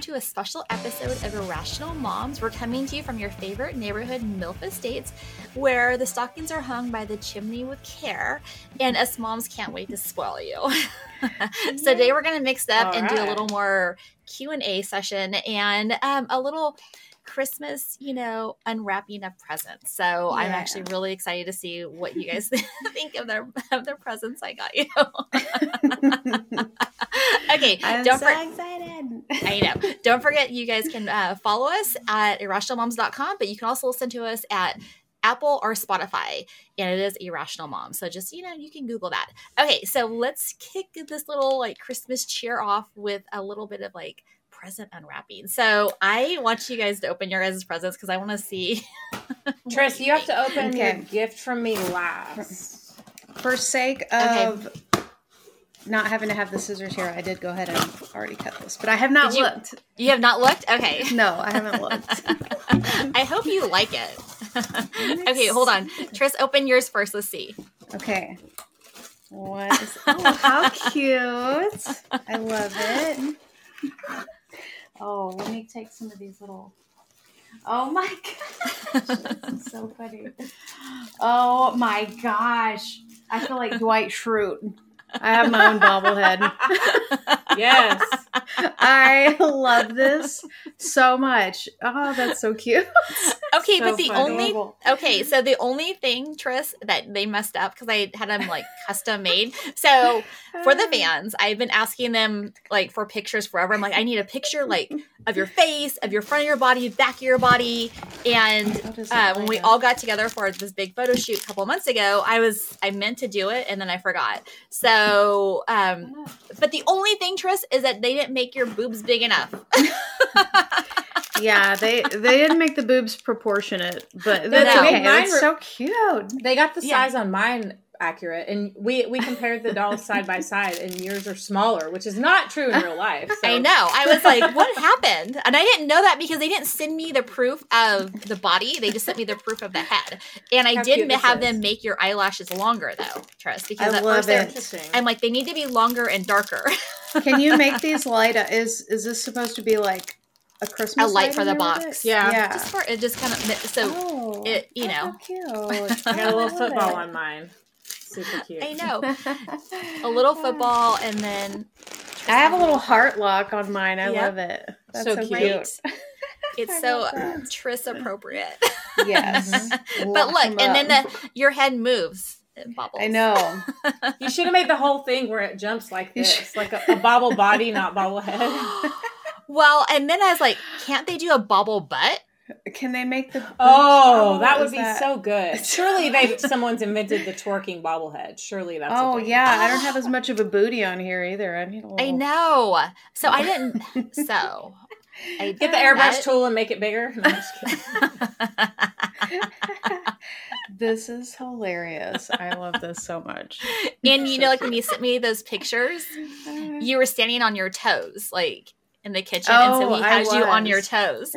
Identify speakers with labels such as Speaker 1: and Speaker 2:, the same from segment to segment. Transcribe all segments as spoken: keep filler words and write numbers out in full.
Speaker 1: to a special episode of Irrational Moms. We're coming to you from your favorite neighborhood, MILF Estates, where the stockings are hung by the chimney with care, and us moms can't wait to spoil you. So today we're going to mix it up All and right. do a little more Q and A session and um, a little Christmas, you know, unwrapping of presents. So yeah. I'm actually really excited to see what you guys think of their of their presents I got you. Okay,
Speaker 2: I'm
Speaker 1: don't
Speaker 2: so
Speaker 1: for-
Speaker 2: excited.
Speaker 1: I know. Don't forget, you guys can uh, follow us at irrational moms dot com, but you can also listen to us at Apple or Spotify, and it is Irrational Moms. So just, you know, you can Google that. Okay, so let's kick this little like Christmas cheer off with a little bit of like present unwrapping. So I want you guys to open your guys' presents because I want to see.
Speaker 3: Tris, you have to open
Speaker 2: okay.
Speaker 3: your gift from me last.
Speaker 2: For sake of okay. not having to have the scissors here, I did go ahead and already cut this, but I have not
Speaker 1: you,
Speaker 2: looked.
Speaker 1: You have not looked? Okay.
Speaker 2: No, I haven't looked.
Speaker 1: I hope you like it. Okay, hold on. Tris, open yours first. Let's see.
Speaker 2: Okay. What is, oh, how cute. I love it. Oh, let me take some of these little. Oh my gosh. This is so funny. Oh my gosh. I feel like Dwight Schrute. I have my own bobblehead.
Speaker 3: Yes.
Speaker 2: I love this so much. Oh, that's so cute.
Speaker 1: Okay,
Speaker 2: so
Speaker 1: but the
Speaker 2: funny.
Speaker 1: only okay, so the only thing, Tris, that they messed up because I had them like custom made. So for the fans, I've been asking them like for pictures forever. I'm like, I need a picture like of your face, of your front of your body, back of your body. And uh, when we all got together for this big photo shoot a couple of months ago, I was I meant to do it and then I forgot. So, um, but the only thing, Tris, is that they didn't make your boobs big enough.
Speaker 2: Yeah, they they didn't make the boobs proportionate, but that's
Speaker 3: no.
Speaker 2: okay.
Speaker 3: Mine
Speaker 2: It's
Speaker 3: were,
Speaker 2: so cute.
Speaker 3: They got the
Speaker 1: Yeah.
Speaker 3: size on mine accurate, and we we compared the dolls side by side, and yours are smaller, which is not true in real life. So.
Speaker 1: I know. I was like, what happened? And I didn't know that because they didn't send me the proof of the body. They just sent me the proof of the head. And I
Speaker 3: How
Speaker 1: did
Speaker 3: cute this
Speaker 1: have
Speaker 3: is.
Speaker 1: them make your eyelashes longer, though, Tris, because
Speaker 2: I
Speaker 1: at
Speaker 2: love
Speaker 1: first they're-
Speaker 2: it.
Speaker 3: Interesting.
Speaker 1: I'm like, they need to be longer and darker.
Speaker 2: Can you make these light? Is is this supposed to be like a Christmas
Speaker 1: A light
Speaker 2: light
Speaker 1: for
Speaker 2: in
Speaker 1: the
Speaker 2: there with
Speaker 1: box.
Speaker 2: it?
Speaker 3: Yeah.
Speaker 2: yeah.
Speaker 1: Just for it, just kind of so
Speaker 2: Oh,
Speaker 1: it, you
Speaker 2: oh,
Speaker 1: know.
Speaker 2: how cute.
Speaker 3: I got a little
Speaker 2: I love
Speaker 3: football
Speaker 2: it.
Speaker 3: on mine. Super cute.
Speaker 1: I know a little football, and then
Speaker 2: I have a little heart lock on mine. I
Speaker 1: Yep.
Speaker 2: love it. That's
Speaker 3: So
Speaker 2: so,
Speaker 3: cute.
Speaker 2: cute.
Speaker 1: it's
Speaker 2: I
Speaker 1: so
Speaker 2: love that.
Speaker 1: Tris appropriate.
Speaker 2: Yes.
Speaker 1: But
Speaker 2: Lock
Speaker 1: look,
Speaker 2: 'em
Speaker 1: and then
Speaker 2: up.
Speaker 1: the your head moves. It bobbles.
Speaker 2: I know.
Speaker 3: You should have made the whole thing where it jumps like
Speaker 2: You
Speaker 3: this,
Speaker 2: should-
Speaker 3: like a, a bobble body, not bobble head.
Speaker 1: Well, and then I was like, can't they do a bobble butt?
Speaker 2: Can they make the?
Speaker 3: Oh, that would
Speaker 2: is
Speaker 3: be
Speaker 2: that-
Speaker 3: so good. Surely they someone's invented the twerking bobblehead. Surely that's.
Speaker 2: Oh
Speaker 3: a thing.
Speaker 2: yeah, I don't have as much of a booty on here either. I need a little.
Speaker 1: I know. So I didn't. So I
Speaker 3: Get the airbrush
Speaker 1: that-
Speaker 3: tool and make it bigger. No, I'm just kidding.
Speaker 2: This is hilarious. I love this so much.
Speaker 1: And you know, like when you sent me those pictures, you were standing on your toes, like in the kitchen, and so
Speaker 2: Oh,
Speaker 1: he
Speaker 2: I
Speaker 1: has you on
Speaker 2: was.
Speaker 1: your toes.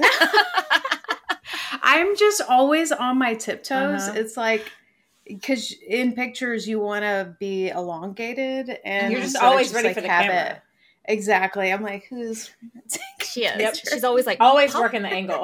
Speaker 2: I'm just always on my tiptoes.
Speaker 3: Uh-huh.
Speaker 2: It's like because in pictures you want to be elongated, and
Speaker 3: You're just
Speaker 2: sort of
Speaker 3: always ready
Speaker 2: like
Speaker 3: for the
Speaker 2: have
Speaker 3: camera.
Speaker 2: it. Exactly. I'm like, who's?
Speaker 1: She is.
Speaker 3: Yep.
Speaker 1: She's always like
Speaker 3: Always
Speaker 1: "Pop."
Speaker 3: working the angle.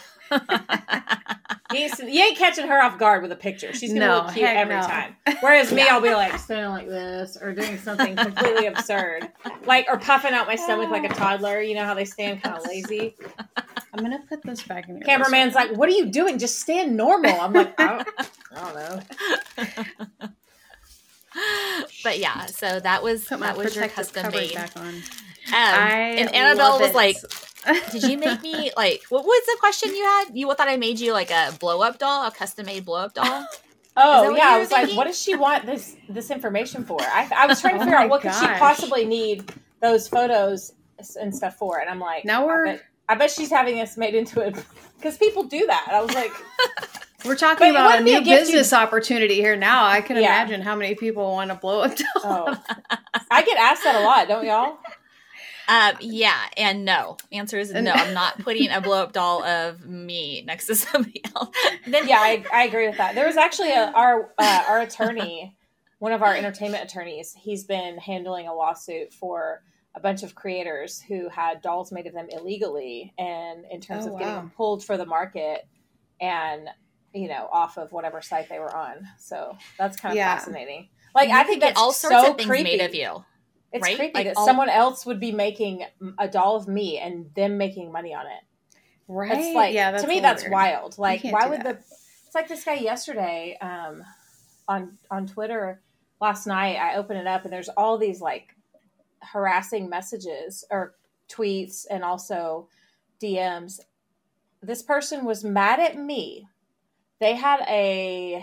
Speaker 3: You ain't, you ain't catching her off guard with a picture. She's gonna
Speaker 2: No,
Speaker 3: look cute
Speaker 2: heck
Speaker 3: every
Speaker 2: no.
Speaker 3: time. Whereas me, I'll be like standing like this or doing something completely absurd, like or puffing out my stomach like a toddler. You know how they stand kind of lazy.
Speaker 2: I'm gonna put this back in your.
Speaker 3: Cameraman's like, "What are you doing? Just stand normal." I'm like, I don't, I don't know.
Speaker 1: But yeah, so that was
Speaker 2: Put my
Speaker 1: that was your
Speaker 2: protective
Speaker 1: custom
Speaker 2: covers
Speaker 1: made.
Speaker 2: back on.
Speaker 1: Um,
Speaker 2: I
Speaker 1: and Annabelle
Speaker 2: love
Speaker 1: was
Speaker 2: it.
Speaker 1: like, "Did you make me like what was the question you had? You thought I made you like a blow up doll, a custom made blow up doll?" Is that
Speaker 3: Oh
Speaker 1: what
Speaker 3: yeah,
Speaker 1: you
Speaker 3: I
Speaker 1: were
Speaker 3: was like,
Speaker 1: thinking?
Speaker 3: "What does she want this this information for?" I, I was trying to
Speaker 2: Oh
Speaker 3: figure
Speaker 2: my
Speaker 3: out what could she
Speaker 2: gosh.
Speaker 3: possibly need those photos and stuff for, and I'm like,
Speaker 2: Now we're-
Speaker 3: I bet, I bet she's having us made into it because people do that. I was like,
Speaker 2: We're talking
Speaker 3: But it
Speaker 2: about a
Speaker 3: wouldn't be
Speaker 2: new
Speaker 3: a gift
Speaker 2: business opportunity here now. I can
Speaker 3: Yeah.
Speaker 2: imagine how many people want to blow up doll.
Speaker 3: "Oh, I get asked that a lot, don't y'all?"
Speaker 1: Um, yeah, and no. Answer is no. I'm not putting a blow up doll of me next to somebody else. Then
Speaker 3: Yeah, I, I agree with that. There was actually a, our uh, our attorney, one of our entertainment attorneys. He's been handling a lawsuit for a bunch of creators who had dolls made of them illegally, and in terms
Speaker 2: Oh,
Speaker 3: of getting
Speaker 2: wow.
Speaker 3: them pulled for the market and, you know, off of whatever site they were on. So that's kind of
Speaker 2: Yeah.
Speaker 3: fascinating. Like,
Speaker 1: You
Speaker 3: I
Speaker 1: could
Speaker 3: think
Speaker 1: get
Speaker 3: that's
Speaker 1: all sorts
Speaker 3: so
Speaker 1: of things
Speaker 3: creepy.
Speaker 1: made of you.
Speaker 3: It's
Speaker 1: right?
Speaker 3: creepy
Speaker 1: Like
Speaker 3: that
Speaker 1: all-
Speaker 3: someone else would be making a doll of me and them making money on it.
Speaker 2: Right?
Speaker 3: It's like,
Speaker 2: yeah, that's
Speaker 3: to
Speaker 2: a
Speaker 3: me,
Speaker 2: little
Speaker 3: that's
Speaker 2: weird.
Speaker 3: wild. Like,
Speaker 2: can't
Speaker 3: why
Speaker 2: do
Speaker 3: would
Speaker 2: that.
Speaker 3: the, it's like this guy yesterday, um, on, on Twitter last night, I opened it up and there's all these like harassing messages or tweets and also D Ms. This person was mad at me. They had a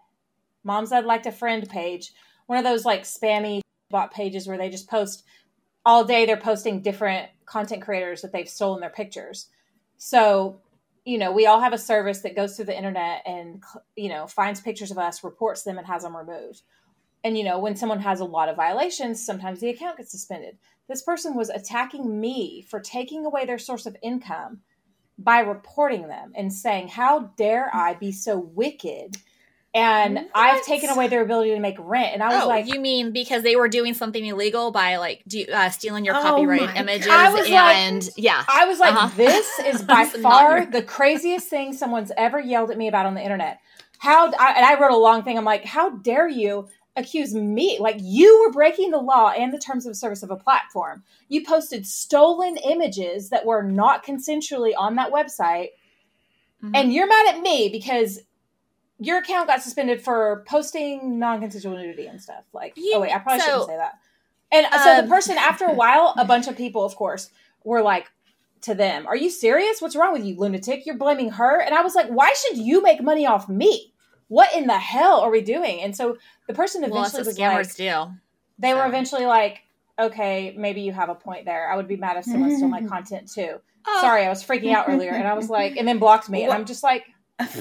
Speaker 3: Moms I'd Like to Friend page, one of those like spammy bot pages where they just post all day. They're posting different content creators that they've stolen their pictures. So, you know, we all have a service that goes through the internet and, you know, finds pictures of us, reports them, and has them removed. And, you know, when someone has a lot of violations, sometimes the account gets suspended. This person was attacking me for taking away their source of income by reporting them and saying, how dare I be so wicked? And
Speaker 1: What?
Speaker 3: I've taken away their ability to make rent. And I was
Speaker 1: Oh,
Speaker 3: like,
Speaker 1: you mean because they were doing something illegal by like do, uh, stealing your
Speaker 2: Oh
Speaker 1: copyrighted
Speaker 2: my
Speaker 1: images?
Speaker 3: God. I was like-
Speaker 1: and yeah,
Speaker 3: I was like,
Speaker 1: Uh-huh.
Speaker 3: this is by
Speaker 1: That's not
Speaker 3: far
Speaker 1: your-
Speaker 3: the craziest thing someone's ever yelled at me about on the internet. How, I, and I wrote a long thing. I'm like, how dare you accuse me? Like, you were breaking the law and the terms of service of a platform. You posted stolen images that were not consensually on that website.
Speaker 1: Mhm.
Speaker 3: And you're mad at me because your account got suspended for posting non-consensual nudity and stuff. Like,
Speaker 1: You-
Speaker 3: oh wait, I probably
Speaker 1: so-
Speaker 3: shouldn't say that. And so the
Speaker 1: Um,
Speaker 3: person, after a while, a bunch of people, of course, were like to them, "Are you serious? What's wrong with you, lunatic? You're blaming her." And I was like, "Why should you make money off me? What in the hell are we doing?" And so the person
Speaker 1: well, that's
Speaker 3: eventually
Speaker 1: what
Speaker 3: was
Speaker 1: scammers
Speaker 3: like,
Speaker 1: do.
Speaker 3: they were
Speaker 1: So.
Speaker 3: eventually like, "Okay, maybe you have a point there. I would be mad if someone stole my content too."
Speaker 1: Oh,
Speaker 3: Sorry, I was freaking out earlier, and I was like, and then blocked me, and
Speaker 1: What-
Speaker 3: I'm just like,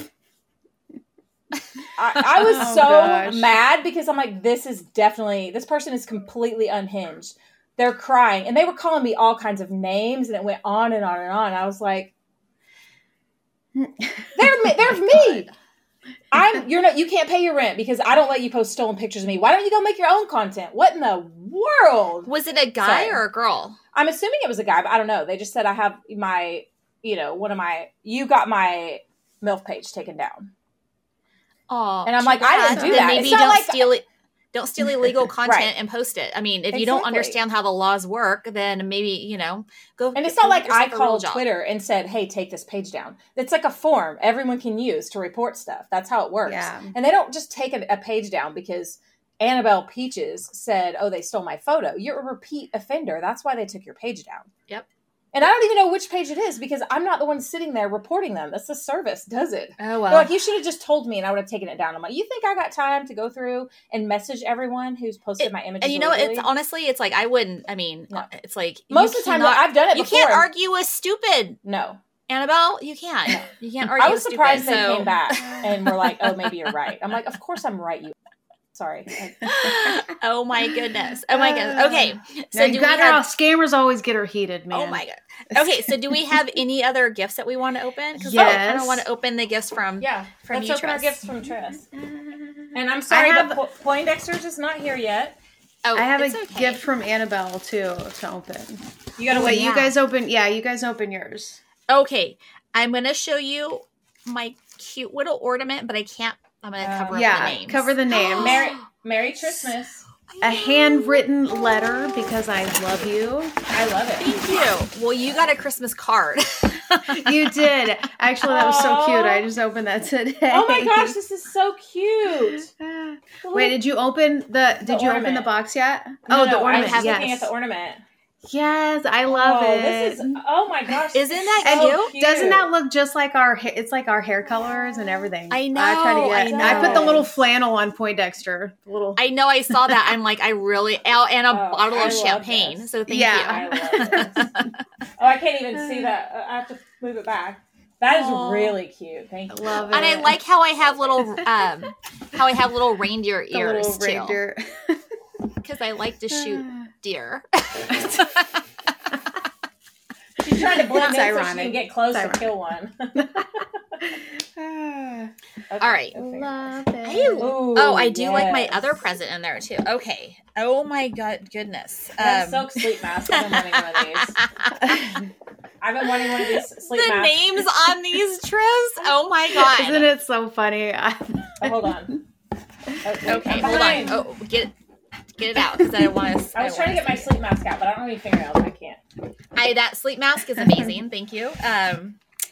Speaker 3: I, I was
Speaker 2: Oh,
Speaker 3: so
Speaker 2: gosh.
Speaker 3: mad because I'm like, this is definitely, this person is completely unhinged. They're crying, and they were calling me all kinds of names, and it went on and on and on. I was like, they're me, they're me. I'm you're not you can't pay your rent because I don't let you post stolen pictures of me. Why don't you go make your own content? What in the world?
Speaker 1: Was it a guy
Speaker 3: Sorry.
Speaker 1: or a girl?
Speaker 3: I'm assuming it was a guy, but I don't know. They just said I have my, you know, one of my, you got my MILF page taken down.
Speaker 1: Oh,
Speaker 3: And I'm like, I didn't do
Speaker 1: then
Speaker 3: that.
Speaker 1: maybe
Speaker 3: It's not
Speaker 1: don't
Speaker 3: like-
Speaker 1: steal it. Don't steal illegal content
Speaker 3: Right.
Speaker 1: and post it. I mean, if you don't
Speaker 3: Exactly.
Speaker 1: understand how the laws work, then maybe, you know, go.
Speaker 3: And it's
Speaker 1: go
Speaker 3: not
Speaker 1: get
Speaker 3: like I
Speaker 1: yourself a real
Speaker 3: called
Speaker 1: job.
Speaker 3: Twitter and said, hey, take this page down. It's like a form everyone can use to report stuff. That's how it works.
Speaker 2: Yeah.
Speaker 3: And they don't just take a, a page down because Annabelle Peaches said, oh, they stole my photo. You're a repeat offender. That's why they took your page down.
Speaker 1: Yep.
Speaker 3: And I don't even know which page it is because I'm not the one sitting there reporting them. That's the service does it.
Speaker 1: Oh,
Speaker 3: They're
Speaker 1: well.
Speaker 3: like, you should have just told me and I would have taken it down. I'm like, you think I got time to go through and message everyone who's posted
Speaker 1: It-
Speaker 3: my images?
Speaker 1: and you know, what?
Speaker 3: illegally?
Speaker 1: it's honestly, it's like, I wouldn't, I mean,
Speaker 3: No.
Speaker 1: it's like,
Speaker 3: most
Speaker 1: you
Speaker 3: of the time
Speaker 1: cannot-
Speaker 3: I've done it
Speaker 1: you
Speaker 3: before.
Speaker 1: can't argue with stupid,
Speaker 3: No.
Speaker 1: Annabelle. You can't. You can't argue
Speaker 3: I was
Speaker 1: with
Speaker 3: surprised
Speaker 1: stupid.
Speaker 3: they
Speaker 1: so.
Speaker 3: came back and were like, oh, maybe you're right. I'm like, of course I'm right, you. Sorry.
Speaker 1: Oh my goodness. Oh my goodness. Okay. So
Speaker 2: Now
Speaker 1: do
Speaker 2: you
Speaker 1: we
Speaker 2: got her all
Speaker 1: have,
Speaker 2: scammers always get her heated, man.
Speaker 1: oh my god. Okay. So do we have any other gifts that we want to open? Because I kind
Speaker 2: Yes.
Speaker 1: of want to open the gifts from,
Speaker 3: Yeah.
Speaker 1: From
Speaker 3: Let's
Speaker 1: you,
Speaker 3: open our
Speaker 1: Tress.
Speaker 3: gifts from Tress. And I'm sorry,
Speaker 2: I have-
Speaker 3: but Po- Poindexter's is not here yet.
Speaker 1: oh,
Speaker 2: I have
Speaker 1: it's
Speaker 2: a
Speaker 1: okay.
Speaker 2: gift from Annabelle too to open.
Speaker 3: You gotta
Speaker 2: Oh,
Speaker 3: wait.
Speaker 2: wait, you
Speaker 1: yeah.
Speaker 2: guys open. Yeah, you guys open yours.
Speaker 1: Okay. I'm going to show you my cute little ornament, but I can't, I'm going to
Speaker 3: Uh,
Speaker 1: cover up
Speaker 2: yeah,
Speaker 1: the names.
Speaker 2: cover the names.
Speaker 3: Merry, Merry Christmas.
Speaker 2: A handwritten letter because I love you.
Speaker 3: I love it.
Speaker 1: Thank you. Well, you got a Christmas card.
Speaker 2: You did. Actually, that was so
Speaker 3: Aw.
Speaker 2: cute. I just opened that today.
Speaker 3: Oh my gosh, this is so cute.
Speaker 2: Wait, did you open the? Did
Speaker 3: The
Speaker 2: you open
Speaker 3: ornament.
Speaker 2: the box yet?
Speaker 3: No,
Speaker 2: oh,
Speaker 3: no,
Speaker 2: the ornament.
Speaker 3: I was
Speaker 2: yes.
Speaker 3: looking at the ornament.
Speaker 2: Yes, I love
Speaker 3: oh,
Speaker 2: it.
Speaker 3: This is. Oh my gosh.
Speaker 1: Isn't that
Speaker 3: so
Speaker 1: cute?
Speaker 2: Doesn't that look just like our? ha- It's like our hair colors and everything.
Speaker 1: I know,
Speaker 2: I, try to get,
Speaker 1: I
Speaker 2: I put the
Speaker 3: know.
Speaker 2: little flannel on Poindexter. The little.
Speaker 1: I know I saw that. I'm like, I really, oh, and a
Speaker 3: Oh,
Speaker 1: bottle
Speaker 3: I
Speaker 1: of
Speaker 3: love
Speaker 1: champagne.
Speaker 3: this.
Speaker 1: So thank
Speaker 2: Yeah.
Speaker 3: I love this. Oh, I can't even see that. Uh, I have to move it back. That is
Speaker 1: Aw.
Speaker 3: really cute. Thank
Speaker 2: I
Speaker 3: you.
Speaker 2: love it.
Speaker 1: And I like how I have little, um, how I have little reindeer
Speaker 2: the
Speaker 1: ears
Speaker 2: little
Speaker 1: too,
Speaker 2: reindeer.
Speaker 1: because I like to shoot deer.
Speaker 3: She's trying to blend
Speaker 2: It's
Speaker 3: in so she
Speaker 2: ironic.
Speaker 3: can get close
Speaker 2: It's
Speaker 3: to kill one.
Speaker 2: Ah.
Speaker 3: Okay.
Speaker 1: All right.
Speaker 3: Okay.
Speaker 2: Love it.
Speaker 1: Hey,
Speaker 3: Ooh,
Speaker 1: oh, I do like my
Speaker 3: yes.
Speaker 1: other present in there too. Okay. Oh my god, goodness.
Speaker 3: That
Speaker 1: Um,
Speaker 3: silk sleep mask. I've been wanting one of these. I've been wanting one of these sleep
Speaker 1: the
Speaker 3: masks.
Speaker 1: names on these, Tris. Oh my god.
Speaker 2: Isn't it so funny?
Speaker 3: Oh, hold on. Oh, wait,
Speaker 1: Okay,
Speaker 3: I'm
Speaker 1: hold
Speaker 3: behind.
Speaker 1: on. Oh, get get it out because I don't want to.
Speaker 3: I was trying to get my sleep mask out, but I don't have any fingernails. I can't.
Speaker 1: I that sleep mask is amazing. Thank you. Um,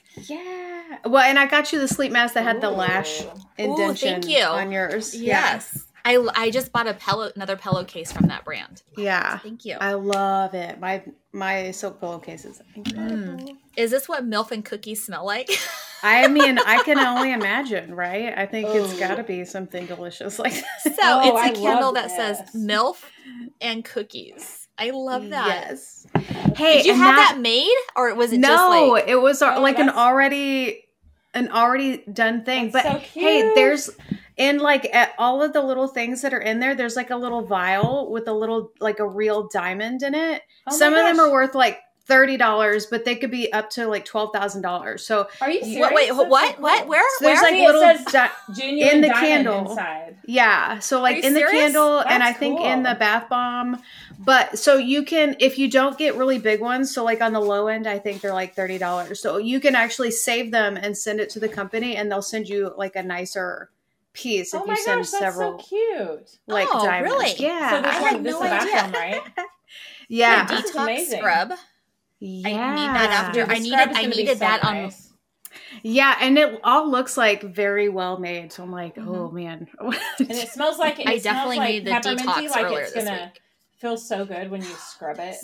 Speaker 2: Yeah. Well, and I got you the sleep mask that had the lash
Speaker 3: Ooh.
Speaker 2: indention
Speaker 1: thank you.
Speaker 2: on yours.
Speaker 1: yes. I I just bought a pillow, another pillowcase from that brand.
Speaker 2: Yeah.
Speaker 1: Thank you.
Speaker 2: I love it. My my silk pillowcase is incredible.
Speaker 1: Is this what MILF and cookies smell like?
Speaker 2: I mean, I can only imagine, right? I think it's
Speaker 3: Ooh.
Speaker 2: got to be something delicious like
Speaker 1: So
Speaker 3: Oh, I
Speaker 1: it's a candle
Speaker 3: love
Speaker 1: that says
Speaker 3: this.
Speaker 1: MILF and cookies. I love that.
Speaker 2: Yes. Hey,
Speaker 1: Did you
Speaker 2: and
Speaker 1: have that, made, or was it
Speaker 2: no,
Speaker 1: just like?
Speaker 2: it was uh,
Speaker 3: Oh,
Speaker 2: like an
Speaker 3: that's-
Speaker 2: already an already done thing.
Speaker 3: That's
Speaker 2: But
Speaker 3: so
Speaker 2: hey,
Speaker 3: cute.
Speaker 2: there's in like at all of the little things that are in there, there's like a little vial with a little like a real diamond in it.
Speaker 3: Oh my
Speaker 2: Some of them
Speaker 3: gosh.
Speaker 2: are worth like thirty dollars, but they could be up to like twelve thousand dollars. So
Speaker 3: Are you serious?
Speaker 1: What, wait,
Speaker 3: That's so
Speaker 1: what?
Speaker 3: cool.
Speaker 1: What? Where?
Speaker 2: so there's
Speaker 1: Where?
Speaker 2: like
Speaker 3: See, it
Speaker 2: little
Speaker 3: says
Speaker 2: di-
Speaker 3: Genuine
Speaker 2: in the
Speaker 3: diamond
Speaker 2: candle.
Speaker 3: inside.
Speaker 2: yeah, so like
Speaker 1: you
Speaker 2: in the
Speaker 1: serious?
Speaker 2: candle, and I
Speaker 3: That's
Speaker 2: think in
Speaker 3: cool.
Speaker 2: the bath bomb. But so you can, if you don't get really big ones, so like on the low end, I think they're like thirty dollars. So you can actually save them and send it to the company, and they'll send you like a nicer piece if
Speaker 3: Oh
Speaker 2: you
Speaker 3: my
Speaker 2: send
Speaker 3: gosh, that's
Speaker 2: several
Speaker 3: so cute.
Speaker 2: like
Speaker 1: Oh,
Speaker 2: diamonds.
Speaker 1: really?
Speaker 2: Yeah,
Speaker 3: So this
Speaker 1: I
Speaker 3: one,
Speaker 1: had
Speaker 3: this
Speaker 1: no
Speaker 3: is the
Speaker 1: idea.
Speaker 3: bathroom, right?
Speaker 2: yeah,
Speaker 3: That's
Speaker 1: Detox
Speaker 3: amazing.
Speaker 1: scrub.
Speaker 2: yeah.
Speaker 1: I need that after-
Speaker 3: Dude, the
Speaker 1: I needed-
Speaker 3: scrub is
Speaker 1: I
Speaker 3: gonna be
Speaker 1: needed
Speaker 3: so
Speaker 1: that on-
Speaker 3: nice.
Speaker 2: Yeah, and it all looks like very well made. So I'm like,
Speaker 1: Mhm.
Speaker 2: oh man.
Speaker 3: And it smells like it
Speaker 1: I
Speaker 3: smells
Speaker 1: definitely
Speaker 3: like
Speaker 1: needed the
Speaker 3: pepperminty,
Speaker 1: detox
Speaker 3: like
Speaker 1: earlier
Speaker 3: it's
Speaker 1: this
Speaker 3: gonna
Speaker 1: week.
Speaker 3: feel so good when you scrub it.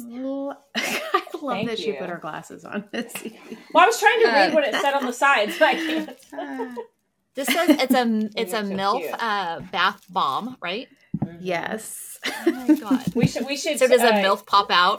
Speaker 2: I love
Speaker 3: Thank
Speaker 2: that she
Speaker 3: you.
Speaker 2: put her glasses on.
Speaker 3: Well, I was trying to read
Speaker 1: Uh,
Speaker 3: what it said on the sides, but I can't.
Speaker 1: This says it's a it's a
Speaker 3: You're so
Speaker 1: MILF
Speaker 3: cute.
Speaker 1: uh, bath bomb, right?
Speaker 2: Yes.
Speaker 1: Oh my god.
Speaker 3: We should. We should.
Speaker 1: So does a
Speaker 3: uh,
Speaker 1: MILF pop out?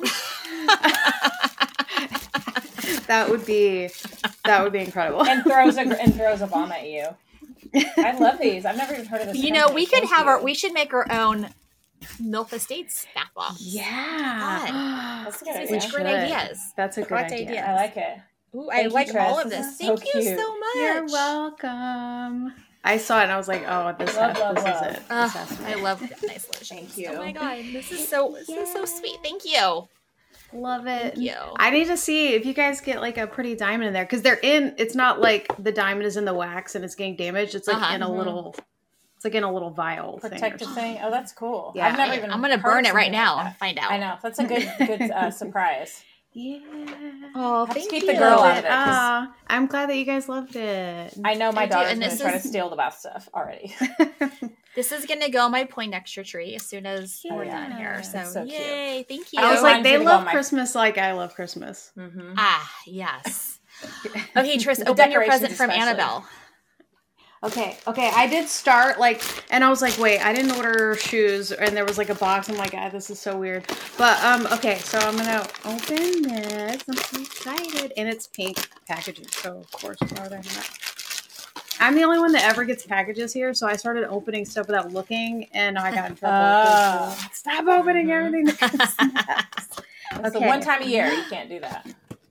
Speaker 2: That would be that would be incredible.
Speaker 3: and throws a and throws a bomb at you. I love these. I've never even heard of this.
Speaker 1: You know,
Speaker 3: company.
Speaker 1: we could
Speaker 3: Thank
Speaker 1: have
Speaker 3: you.
Speaker 1: our we should make our own MILF Estates bath bomb.
Speaker 2: Yeah.
Speaker 3: That's a good
Speaker 1: These
Speaker 3: idea.
Speaker 1: are great
Speaker 2: should.
Speaker 1: ideas.
Speaker 2: That's a good
Speaker 1: Correct
Speaker 2: idea.
Speaker 1: idea.
Speaker 3: I like it.
Speaker 1: Ooh, I
Speaker 3: Thank you,
Speaker 1: like
Speaker 3: Tris.
Speaker 1: all of
Speaker 3: This
Speaker 1: this.
Speaker 3: is so
Speaker 1: Thank you
Speaker 3: cute.
Speaker 1: so much.
Speaker 2: You're welcome. I saw it and I was like, oh, this,
Speaker 3: Love,
Speaker 2: has,
Speaker 3: love,
Speaker 2: this
Speaker 3: love.
Speaker 2: is it.
Speaker 1: Ugh,
Speaker 2: This has to be
Speaker 1: I
Speaker 2: it.
Speaker 1: love nice lotions.
Speaker 3: Thank you.
Speaker 1: Oh my god, this is so this is so sweet. Thank you.
Speaker 2: Love it.
Speaker 1: Thank you.
Speaker 2: I need to see if you guys get like a pretty diamond in there because they're in. It's not like the diamond is in the wax and it's getting damaged. It's like
Speaker 1: Uh-huh.
Speaker 2: in a
Speaker 3: Mhm.
Speaker 2: little. It's like in a little vial
Speaker 3: Protective
Speaker 2: thing.
Speaker 3: thing. Oh, that's cool.
Speaker 2: Yeah.
Speaker 3: I've never even.
Speaker 1: I'm gonna
Speaker 3: heard
Speaker 1: burn
Speaker 3: of
Speaker 1: it right
Speaker 3: something
Speaker 1: now
Speaker 3: like
Speaker 1: and
Speaker 3: that.
Speaker 1: find out.
Speaker 3: I know that's a good good uh, surprise.
Speaker 2: Yeah.
Speaker 1: Oh,
Speaker 3: Have to
Speaker 1: thank
Speaker 3: keep
Speaker 1: you.
Speaker 3: the girl
Speaker 2: Love
Speaker 3: out of it, 'cause-
Speaker 2: Ah, I'm glad that you guys loved it.
Speaker 3: I know my
Speaker 1: I do,
Speaker 3: daughter's
Speaker 1: and
Speaker 3: going to
Speaker 1: this
Speaker 3: try
Speaker 1: is-
Speaker 3: to steal the bath stuff already.
Speaker 1: This is gonna go on my Poindexter tree as soon as we're
Speaker 2: Yeah.
Speaker 1: done here. So,
Speaker 3: That's so cute.
Speaker 1: yay! Thank you.
Speaker 2: I was
Speaker 3: It
Speaker 2: like,
Speaker 3: reminds me
Speaker 2: they
Speaker 3: to go
Speaker 2: love
Speaker 3: on my-
Speaker 2: Christmas like I love Christmas.
Speaker 3: Mm-hmm.
Speaker 1: ah, yes. Okay, Tris,
Speaker 3: The
Speaker 1: open your
Speaker 3: decorations
Speaker 1: present from
Speaker 3: especially.
Speaker 1: Annabelle.
Speaker 2: Okay, okay. I did start like, and I was like, wait, I didn't order shoes, and there was like a box. I'm like, ah, this is so weird. But um, okay, so I'm gonna open this. I'm so excited, and it's pink packaging, so of course, why would I not? I'm the only one that ever gets packages here, so I started opening stuff without looking, and I got in trouble.
Speaker 3: Oh.
Speaker 2: because, Stop opening
Speaker 3: Mhm.
Speaker 2: everything that comes next.
Speaker 3: That's the
Speaker 2: Okay.
Speaker 3: one time a year you can't do that.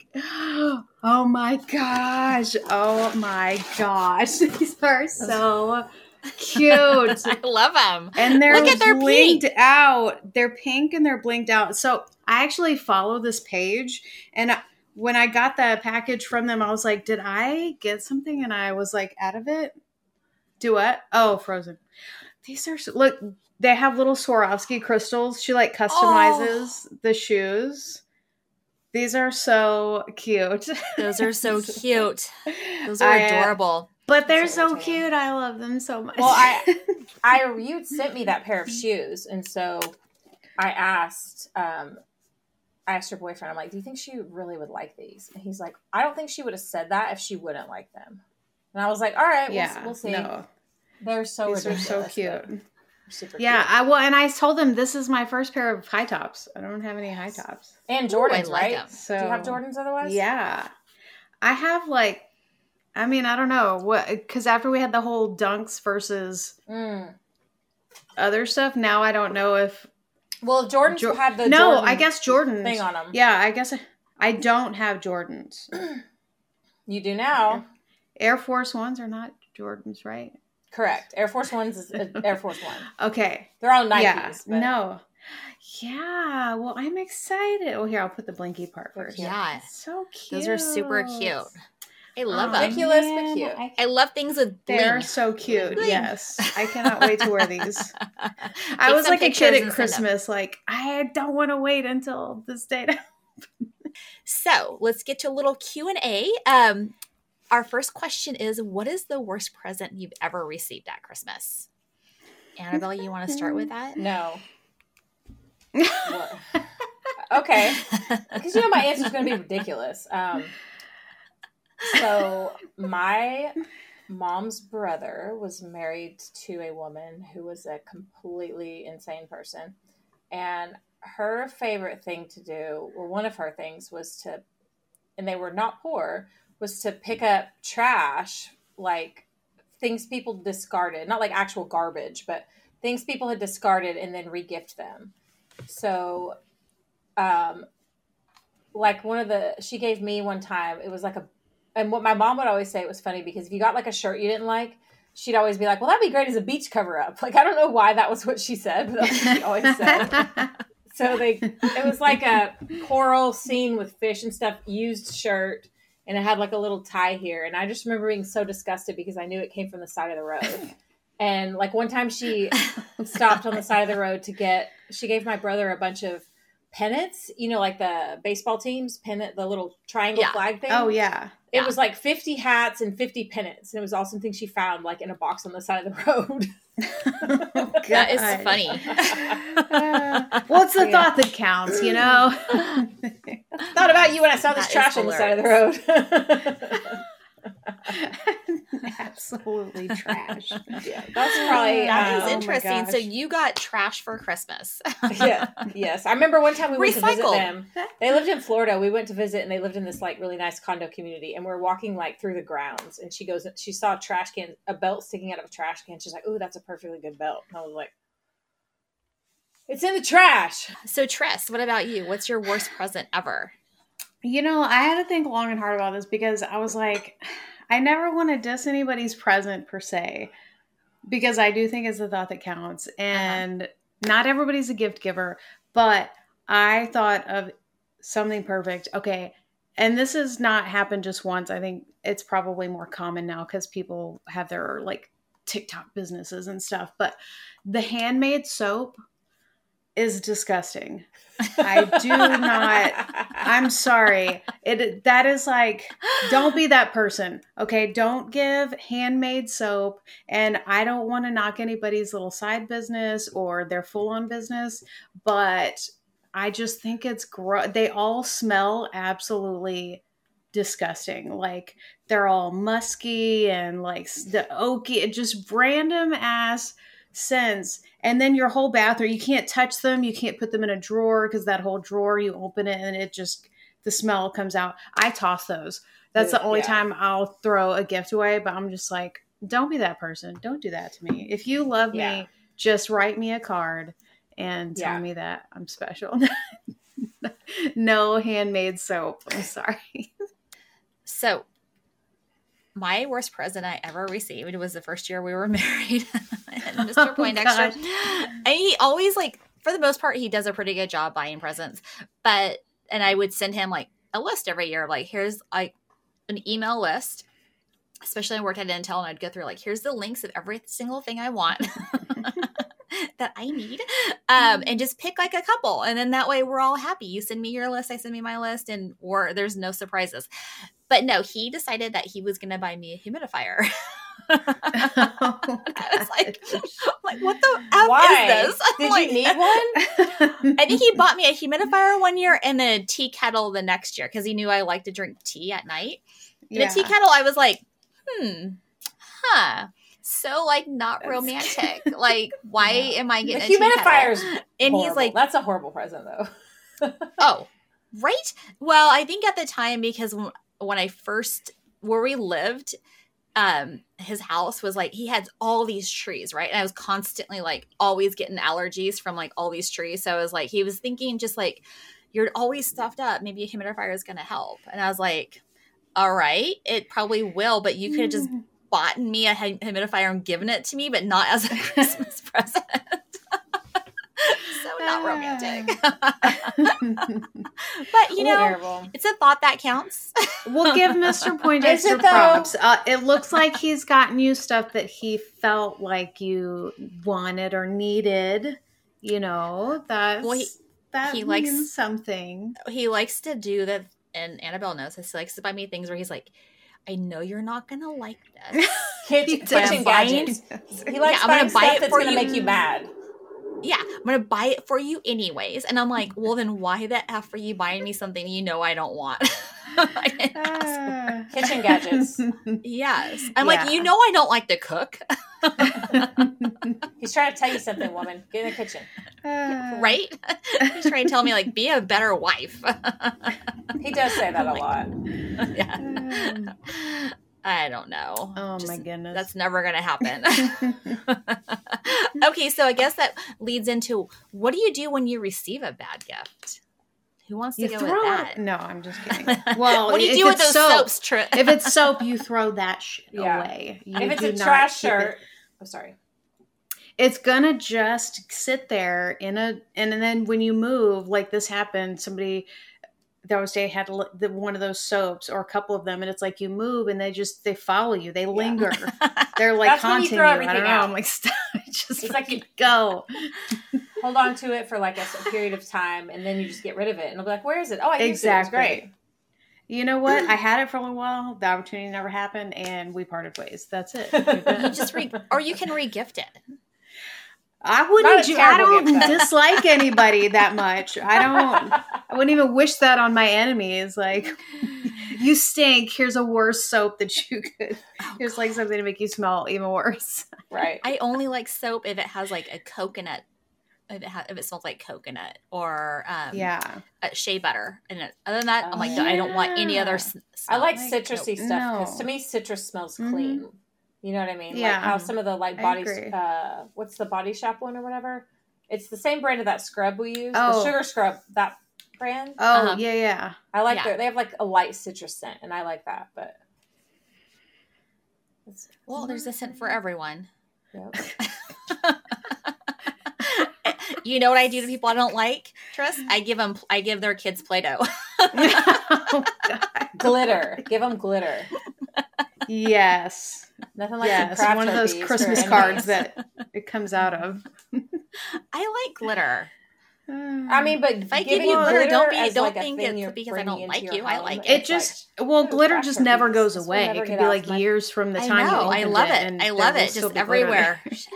Speaker 2: Oh my gosh. Oh my gosh. These are so cute.
Speaker 1: I love them.
Speaker 2: And they're
Speaker 1: Look at their
Speaker 2: blinked out. They're pink and they're blinked out. So I actually follow this page. And I, when I got the package from them, I was like, did I get something? And I was like, out of it? Do what? Oh, Frozen. These are, so, look, they have little Swarovski crystals. She like customizes the shoes. These are so cute.
Speaker 1: Those are so cute. Those are
Speaker 2: I, uh,
Speaker 1: adorable.
Speaker 2: But they're
Speaker 3: So
Speaker 2: so
Speaker 3: irritating.
Speaker 2: cute. I love them so much.
Speaker 3: Well, I, I, you sent me that pair of shoes, and so I asked, um, I asked your boyfriend. I'm like, do you think she really would like these? And he's like, I don't think she would have said that if she wouldn't like them. And I was like, all right, we'll,
Speaker 2: yeah,
Speaker 3: we'll see.
Speaker 2: no,
Speaker 3: They're so
Speaker 2: these are
Speaker 3: ridiculous.
Speaker 2: so
Speaker 3: but
Speaker 2: cute.
Speaker 3: they're super
Speaker 2: Yeah,
Speaker 3: cute.
Speaker 2: I well, and I told them this is my first pair of high tops. I don't have any high tops.
Speaker 3: And
Speaker 1: Ooh, I
Speaker 3: Jordans,
Speaker 1: like
Speaker 3: right?
Speaker 1: them.
Speaker 2: So
Speaker 3: Do you have Jordans otherwise?
Speaker 2: Yeah, I have like, I mean, I don't know what because after we had the whole dunks versus
Speaker 3: Mm.
Speaker 2: other stuff, now I don't know if
Speaker 3: Well, Jordans
Speaker 2: Jo-
Speaker 3: had the
Speaker 2: no,
Speaker 3: Jordan
Speaker 2: I guess Jordans
Speaker 3: thing on them.
Speaker 2: Yeah, I guess I, I don't have Jordans.
Speaker 3: You do now.
Speaker 2: Air Force Ones are not Jordans, right?
Speaker 3: Correct. Air Force Ones is uh, Air Force One.
Speaker 2: Okay.
Speaker 3: They're all Nikes.
Speaker 2: Yeah.
Speaker 3: But...
Speaker 2: No. Yeah. Well, I'm excited. Oh, here, I'll put the blinky part first.
Speaker 1: Yeah.
Speaker 2: So cute.
Speaker 1: Those are super cute. I love
Speaker 2: Oh,
Speaker 1: them.
Speaker 3: Ridiculous,
Speaker 2: man.
Speaker 3: but cute.
Speaker 2: I,
Speaker 1: I love things with bling.
Speaker 2: they're so cute.
Speaker 1: Bling.
Speaker 2: Yes. I cannot wait to wear these. I
Speaker 1: Take
Speaker 2: was
Speaker 1: some
Speaker 2: like a
Speaker 1: pictures
Speaker 2: kid
Speaker 1: and
Speaker 2: at
Speaker 1: send them.
Speaker 2: Christmas. Like, I don't want to wait until this date.
Speaker 1: So let's get to a little Q and A. Um, our first question is, what is the worst present you've ever received at Christmas? Annabelle, you want to start with that?
Speaker 3: No. Okay. Because, you know, my answer is going to be ridiculous. Um, so my mom's brother was married to a woman who was a completely insane person. And her favorite thing to do, or one of her things was to, and they were not poor, was to pick up trash, like things people discarded, not like actual garbage, but things people had discarded and then regift them. So, um, like one of the, she gave me one time, it was like a, and what my mom would always say, it was funny because if you got like a shirt you didn't like, she'd always be like, well, that'd be great as a beach cover up. Like, I don't know why that was what she said, but that's what she always said. So they, it was like a coral scene with fish and stuff, used shirt, and it had like a little tie here. And I just remember being so disgusted because I knew it came from the side of the road. And like one time she stopped on the side of the road to get, she gave my brother a bunch of pennants, you know, like the baseball teams pennant, the little triangle
Speaker 1: Yeah.
Speaker 3: flag thing.
Speaker 2: Oh, yeah.
Speaker 3: It
Speaker 1: Yeah.
Speaker 3: was like fifty hats and fifty pennants. And it was all something she found like in a box on the side of the road.
Speaker 2: Oh,
Speaker 1: That is
Speaker 2: God.
Speaker 1: funny.
Speaker 2: Uh, well, it's the
Speaker 3: Yeah.
Speaker 2: thought that counts, you know?
Speaker 3: Thought about you when I saw this
Speaker 1: That is
Speaker 3: trash on the side of the road.
Speaker 2: Absolutely trash.
Speaker 3: Yeah, that's probably
Speaker 1: That is
Speaker 2: Oh my
Speaker 1: interesting. So
Speaker 2: gosh.
Speaker 1: you got trash for Christmas.
Speaker 3: yeah, yes. I remember one time we went to visit
Speaker 1: Recycled.
Speaker 3: them. They lived in Florida. We went to visit, and they lived in this like really nice condo community. And we're walking like through the grounds, and she goes, she saw a trash can, a belt sticking out of a trash can. She's like, "Oh, that's a perfectly good belt." And I was like, "It's in the trash."
Speaker 1: So Tress, what about you? What's your worst present ever?
Speaker 2: You know, I had to think long and hard about this because I was like, I never want to diss anybody's present per se, because I do think it's the thought that counts. And not everybody's a gift giver, but I thought of something perfect. Okay. And this has not happened just once. I think it's probably more common now because people have their like TikTok businesses and stuff. But the handmade soap is disgusting. I do not. I'm sorry. It that is like, don't be that person. Okay, don't give handmade soap. And I don't want to knock anybody's little side business or their full-on business, but I just think it's gross. They all smell absolutely disgusting. Like they're all musky and like the oaky, just random ass scents. And then your whole bathroom, you can't touch them. You can't put them in a drawer because that whole drawer, you open it and it just, the smell comes out. I toss those. That's the only
Speaker 3: Yeah.
Speaker 2: time I'll throw a gift away. But I'm just like, don't be that person. Don't do that to me. If you love
Speaker 3: Yeah.
Speaker 2: me, just write me a card and tell
Speaker 3: Yeah.
Speaker 2: me that I'm special. No handmade soap. I'm sorry.
Speaker 1: So my worst present I ever received was the first year we were married. And Mister
Speaker 2: Oh,
Speaker 1: Poindexter,
Speaker 2: gosh.
Speaker 1: and he always like, for the most part, he does a pretty good job buying presents. But, and I would send him like a list every year. Like, here's like an email list, especially when I worked at Intel, and I'd go through like, here's the links of every single thing I want that I need. Um, and just pick like a couple. And then that way we're all happy. You send me your list, I send me my list, and or there's no surprises. But no, he decided that he was going to buy me a humidifier.
Speaker 2: Oh,
Speaker 1: I was like, like, what the F
Speaker 3: Why?
Speaker 1: is this?
Speaker 3: Did
Speaker 1: Like,
Speaker 3: you need one?
Speaker 1: I think he bought me a humidifier one year and then a tea kettle the next year because he knew I like to drink tea at night. And
Speaker 2: Yeah.
Speaker 1: a tea kettle, I was like, hmm, huh. So, like, not
Speaker 2: That's-
Speaker 1: romantic. Like, why
Speaker 3: Yeah.
Speaker 1: am I
Speaker 3: The
Speaker 1: getting a tea kettle?
Speaker 3: humidifier's
Speaker 1: And he's
Speaker 3: horrible.
Speaker 1: like,
Speaker 3: that's a horrible present, though.
Speaker 1: oh, right? Well, I think at the time, because when, when I first, where we lived, um, his house was like, he had all these trees, right? And I was constantly like always getting allergies from like all these trees. So I was like, he was thinking just like, you're always stuffed up. Maybe a humidifier is going to help. And I was like, all right, it probably will, but you could have just bought me a humidifier and given it to me, but not as a Christmas present. So not romantic. But, you know,
Speaker 3: Terrible.
Speaker 1: it's a thought that counts.
Speaker 2: We'll give Mister Poindexter
Speaker 3: Is it though?
Speaker 2: props. Uh, it looks like he's gotten you stuff that he felt like you wanted or needed. You know, that's,
Speaker 1: Well, he-
Speaker 2: that
Speaker 1: he
Speaker 2: means
Speaker 1: likes-
Speaker 2: something.
Speaker 1: He likes to do that, and Annabelle knows this. He likes to buy me things where he's like, I know you're not going to like this.
Speaker 3: Kitchen,
Speaker 2: does.
Speaker 3: kitchen gadgets. He likes
Speaker 1: Yeah, I'm
Speaker 3: buying
Speaker 1: gonna buy
Speaker 3: stuff
Speaker 1: it
Speaker 3: that's
Speaker 1: for
Speaker 3: going to
Speaker 1: you.
Speaker 3: make you mad.
Speaker 1: Yeah, I'm going to buy it for you anyways. And I'm like, well, then why the F are you buying me something you know I don't want? I didn't ask
Speaker 2: Ah.
Speaker 3: Kitchen gadgets.
Speaker 1: Yes. I'm
Speaker 2: Yeah.
Speaker 1: like, you know I don't like to cook.
Speaker 3: He's trying to tell you something, woman. Get in the kitchen.
Speaker 2: Ah.
Speaker 1: Right? He's trying to tell me, like, be a better wife.
Speaker 3: He does say that a lot.
Speaker 1: Yeah.
Speaker 2: Um,
Speaker 1: I don't know.
Speaker 2: Oh
Speaker 1: Just-
Speaker 2: my goodness.
Speaker 1: That's never going to happen. Okay, so I guess that leads into, what do you do when you receive a bad gift? Who wants to
Speaker 2: you
Speaker 1: go
Speaker 2: throw
Speaker 1: with
Speaker 2: it.
Speaker 1: that?
Speaker 2: No, I'm just kidding. Well,
Speaker 1: What do you
Speaker 2: if
Speaker 1: do with
Speaker 2: it's
Speaker 1: those
Speaker 2: soap,
Speaker 1: soaps, Tri-
Speaker 2: if it's soap, you throw that shit
Speaker 3: Yeah.
Speaker 2: away. You
Speaker 3: If it's
Speaker 2: do
Speaker 3: a
Speaker 2: not
Speaker 3: trash
Speaker 2: keep it.
Speaker 3: shirt, oh sorry.
Speaker 2: It's gonna just sit there in a, and then when you move, like this happened, somebody the other day had l- the, one of those soaps or a couple of them, and it's like you move and they just they follow you, they linger, they're like
Speaker 3: That's when you
Speaker 2: haunting
Speaker 3: throw
Speaker 2: you. I
Speaker 3: everything
Speaker 2: don't know.
Speaker 3: out.
Speaker 2: I'm like, stop, just
Speaker 3: It's like
Speaker 2: fucking
Speaker 3: you-
Speaker 2: go.
Speaker 3: Hold on to it for like a, a period of time, and then you just get rid of it, and it'll be like, "Where is it? Oh, I used
Speaker 2: Exactly.
Speaker 3: it. It was great."
Speaker 2: You know what? I had it for a little while. The opportunity never happened, and we parted ways. That's it.
Speaker 1: You just re- or you can re-gift it.
Speaker 2: I
Speaker 3: Not
Speaker 2: wouldn't.
Speaker 3: a
Speaker 2: Do, I
Speaker 3: terrible
Speaker 2: don't
Speaker 3: gift, though.
Speaker 2: dislike anybody that much. I don't. I wouldn't even wish that on my enemies. Like, you stink. Here's a worse soap that you could. Here's like something to make you smell even worse.
Speaker 3: Right.
Speaker 1: I only like soap if it has like a coconut, if it, ha- if it smells like coconut or um,
Speaker 2: Yeah.
Speaker 1: uh, shea butter. And it, other than that, I'm like, I don't want any other.
Speaker 2: Yeah.
Speaker 1: S-
Speaker 3: I
Speaker 1: smell.
Speaker 3: like
Speaker 2: like
Speaker 3: citrusy
Speaker 2: no-
Speaker 3: stuff because
Speaker 2: no.
Speaker 3: to me, citrus smells
Speaker 2: Mhm.
Speaker 3: clean. You know what I mean?
Speaker 2: Yeah.
Speaker 3: Like how some of the like
Speaker 2: I
Speaker 3: body,
Speaker 2: agree.
Speaker 3: uh, what's the Body Shop one or whatever? It's the same brand of that scrub we use,
Speaker 2: Oh.
Speaker 3: the sugar scrub. That brand.
Speaker 2: Oh
Speaker 1: Uh-huh.
Speaker 2: yeah, yeah.
Speaker 3: I like
Speaker 1: Yeah.
Speaker 3: their. They have like a light citrus scent, and I like that. But it's,
Speaker 1: Well, there's a scent for everyone.
Speaker 3: Yep.
Speaker 1: You know what I do to people I don't like, Tris? I give them, I give their kids Play-Doh.
Speaker 2: Oh, God.
Speaker 3: glitter. Give them glitter.
Speaker 2: Yes.
Speaker 3: Nothing like
Speaker 2: Yes.
Speaker 3: some craft
Speaker 2: One of those
Speaker 3: herpes
Speaker 2: Christmas
Speaker 3: for
Speaker 2: cards
Speaker 3: enemies.
Speaker 2: that it comes out of.
Speaker 1: I like glitter.
Speaker 3: I mean, but
Speaker 1: If I give
Speaker 3: giving
Speaker 1: you glitter, don't be,
Speaker 3: as,
Speaker 1: don't
Speaker 3: like, a
Speaker 1: think
Speaker 3: thing
Speaker 1: it's
Speaker 3: you're
Speaker 1: because I
Speaker 3: bringing
Speaker 1: don't
Speaker 3: into
Speaker 1: like
Speaker 3: your
Speaker 1: you. I
Speaker 3: home,
Speaker 1: like
Speaker 2: It
Speaker 3: it's
Speaker 2: just
Speaker 3: like,
Speaker 2: well,
Speaker 3: "Ooh,
Speaker 2: glitter
Speaker 3: craft
Speaker 2: just
Speaker 3: herpes.
Speaker 2: never goes
Speaker 3: This will
Speaker 2: away.
Speaker 3: never
Speaker 2: It could
Speaker 3: get
Speaker 2: be
Speaker 3: off
Speaker 2: like
Speaker 3: my-
Speaker 2: years from the
Speaker 1: I
Speaker 2: time you
Speaker 1: know. I
Speaker 2: opened
Speaker 1: love it.
Speaker 2: and
Speaker 1: I
Speaker 2: there
Speaker 1: love
Speaker 2: will
Speaker 1: it.
Speaker 2: still
Speaker 1: Just
Speaker 2: be glitter
Speaker 1: everywhere.
Speaker 2: there.
Speaker 1: Just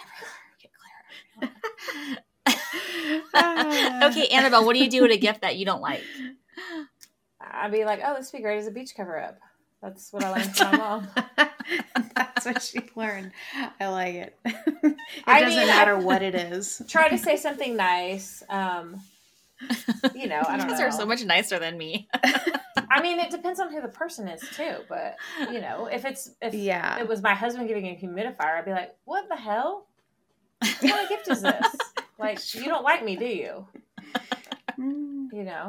Speaker 1: everywhere. Get glitter. Okay, Annabelle, what do you do with a gift that you don't like?
Speaker 3: I'd be like, oh, this would be great as a beach cover up. That's what I learned from my mom.
Speaker 2: That's what she learned. I like it. It
Speaker 3: I
Speaker 2: doesn't
Speaker 3: mean,
Speaker 2: matter
Speaker 3: I-
Speaker 2: what it is.
Speaker 3: Try to say something nice. Um, you know, I don't
Speaker 1: You guys
Speaker 3: know.
Speaker 1: are so much nicer than me.
Speaker 3: I mean, it depends on who the person is too. But you know, if it's if
Speaker 2: Yeah.
Speaker 3: it was my husband giving a humidifier, I'd be like, what the hell? What kind of gift is this? Like, you don't like me, do you?
Speaker 2: Mm.
Speaker 3: You know.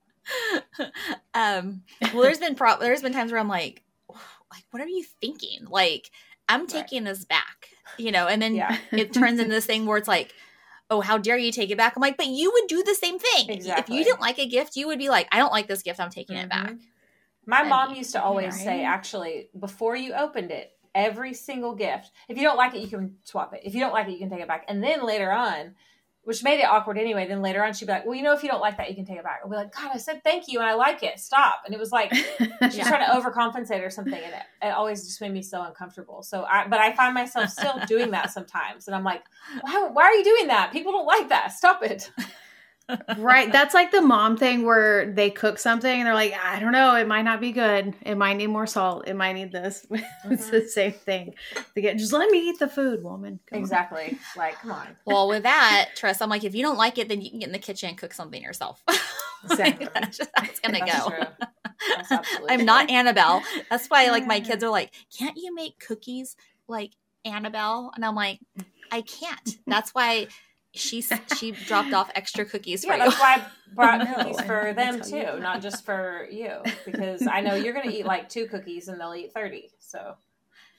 Speaker 1: um, well, there's been pro- there's been times where I'm like, like, what are you thinking? Like, I'm taking this back, you know, and then
Speaker 3: Yeah.
Speaker 1: it turns into this thing where it's like, oh, how dare you take it back? I'm like, but you would do the same thing.
Speaker 3: Exactly.
Speaker 1: If you didn't like a gift, you would be like, I don't like this gift. I'm taking it back.
Speaker 3: Mhm. My
Speaker 1: I
Speaker 3: mom
Speaker 1: mean,
Speaker 3: used to always
Speaker 2: right?
Speaker 3: say, actually, before you opened it, every single gift, if you don't like it, you can swap it. If you don't like it, you can take it back. And then later on, which made it awkward anyway, then later on she'd be like, well, you know, if you don't like that, you can take it back. I'll be like, God, I said thank you and I like it. Stop. And it was like, she's
Speaker 1: Yeah.
Speaker 3: trying to overcompensate or something. And it, it always just made me so uncomfortable. So I, but I find myself still doing that sometimes. And I'm like, why, why are you doing that? People don't like that. Stop it.
Speaker 2: Right. That's like the mom thing where they cook something and they're like, I don't know, it might not be good. It might need more salt. It might need this. It's the same thing. They get, just let me eat the food, woman. Come on.
Speaker 3: Exactly. Like, come on.
Speaker 1: Well, with that, Tress, I'm like, if you don't like it, then you can get in the kitchen and cook something yourself.
Speaker 2: Exactly.
Speaker 1: Like, that's just how it's gonna
Speaker 3: That's
Speaker 1: go.
Speaker 3: true. That's absolutely
Speaker 1: I'm
Speaker 3: true.
Speaker 1: not Annabelle. That's why, like, my kids are like, can't you make cookies like Annabelle? And I'm like, I can't. That's why she she dropped off extra cookies for
Speaker 3: Yeah,
Speaker 1: you.
Speaker 3: that's why I brought
Speaker 2: No,
Speaker 3: cookies
Speaker 2: I
Speaker 3: for
Speaker 2: know,
Speaker 3: them
Speaker 2: that's how you-
Speaker 3: too, not just for you, because I know you're going to eat like two cookies and they'll eat thirty. So